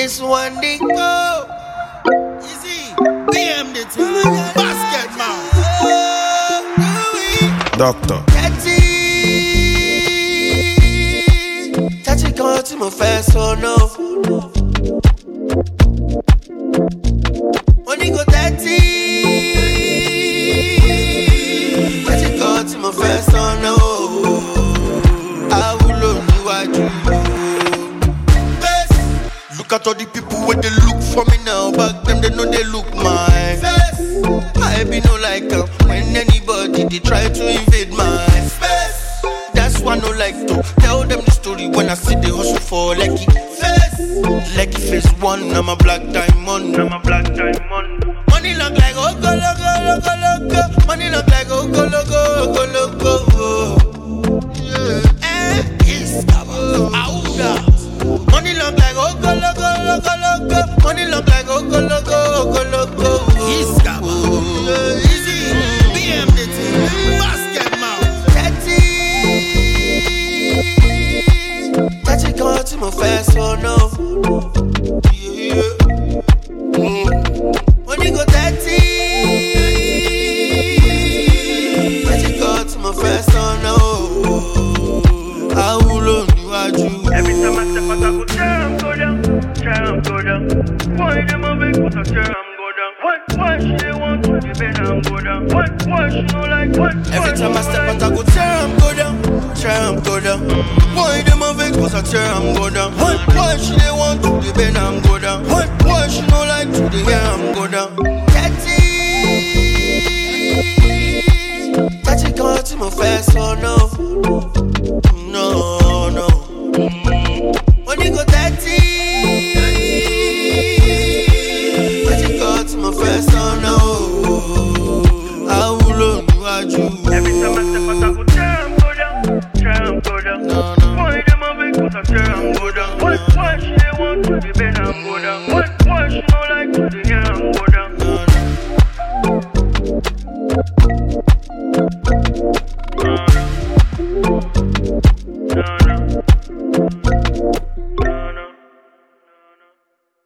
This one they go. Easy. BM the team. Basket man. Doctor. Touchy come to my face, so no. Money go 30. Touchy come to my face, so no. I will only watch you. Look at all the people where they look for me now. Back them, they know they look my face. I be no like when anybody they try to invade my space. That's why I no like to tell them the story when I see the hustle for Lucky face. Lucky face one, I'm a black diamond. I'm a black diamond. Money look like oh go logo logo logo. Money look like oh go logo go logo. Yeah, it's Auga. Money look like oh go logo logo logo. Money look like oh go logo go logo. It's easy. BM the team. Basket man. Touchy come to my face, oh no. Yeah. Money go 30. Touchy come to my face, oh no. I will only watch you. Every time I step out, I go jam, go down, jam, go down. Why them a big put a jam, go down? Why she they want to be bend and go down? Why she don't like what? Every time I step out, I go jam, go down, jam, go down. Why them a big put a jam, go down? Why she they want to be bend and go down? Why she don't like to the jam, go down? Touchy come to my face, oh no. No, no. Money go 30. Touchy come to my face, oh no. I will only watch you. Every time I step out, I go jam, go down, jam, go down. No. Why them a big put a jam, go down? Why she they want to be bend